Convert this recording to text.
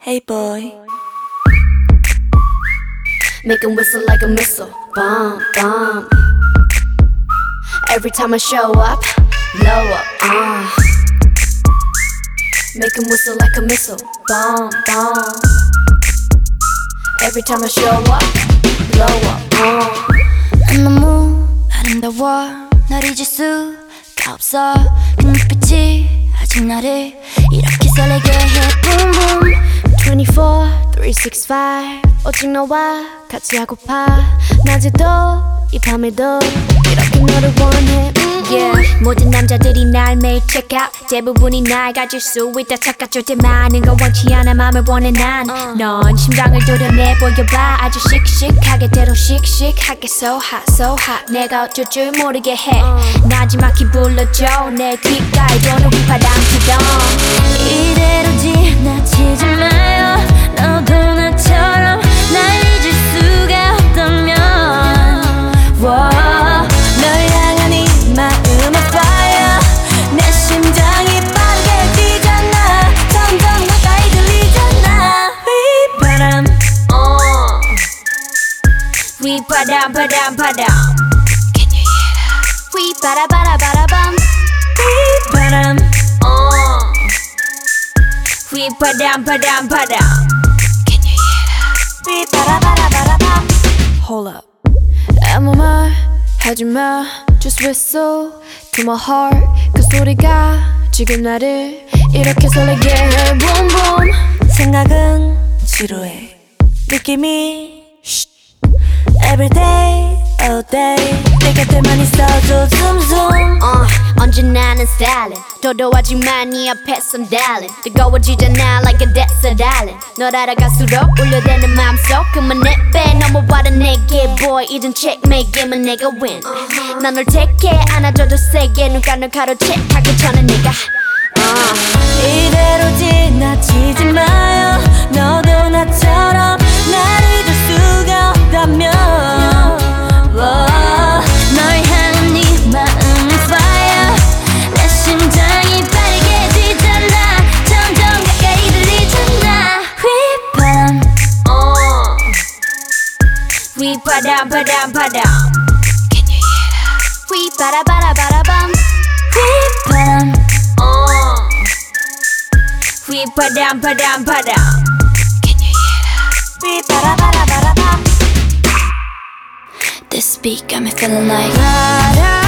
Hey boy. Make 'em whistle like a missile. Bomb, bomb. Every time I show up, blow up. Make 'em whistle like a missile. Bomb, bomb. Every time I show up, blow up. 난 너무 아름다워 널 잊을 수가 없어 그 눈빛이 아직 나를 이렇게 설레게 해 Boom boom 24, 365 오직 너와 같이 하고파 낮에도 이 밤에도 이렇게 너를 원해 yeah. 모든 남자들이 날 매일 check out 대부분이 날 가질 수 있다 착각할 때 많은 걸 원치 않아 맘을 원해 난 넌 심장을 도려내 보여봐 아주 씩씩하게 때로 씩씩하게 so hot 내가 어쩔 줄 모르게 해 나지막히 불러줘 내 귓가에 도는 휘파람 기동 이대로 지나치지 마요 너도 나처럼 날 잊을 수가 없다면 널 향한 이 마음은 fire 내 심장이 빠르게 뛰잖아 점점 가까이 들리잖아 휘바람 휘바람 바람 바람 Can you hear that? 휘바라바라바라밤 휘바람 휘바람 바람 바람 Can you hear that? 휘바라바라바라밤 Hold up. 아무 말 하지마 Just whistle to my heart 그 소리가 지금 나를 이렇게 설레게 해 Boom boom 생각은 지루해. 느낌이 Everyday, all day. 내 곁에만 있어줘 zoom zoom. 언제나 는 stylin' 도도하지만 네 앞에선 darling 뜨거워지잖아 like a desert island 널 알아갈수록 울려대는 맘속 그만 내빼 넘어와라 내게 boy 이젠 checkmate 게임은 내가 win 난 널 택해 안아줘도 세게 누가 널 가로채하기 전에 내가 이대로 지나치지 마요. 너도 나처럼 날 잊을 수가 없다면 널 향한 네 마음은 fire 내 심장이 빠르게 뛰잖아 점점 가까이 들리잖아 휘바람 휘바람 바람 바람 Can you hear that? 휘바라바라바라밤 휘바람 휘바람 바람 바람 Can you hear that? 휘바라바라바라밤 This beat got me feeling like 바람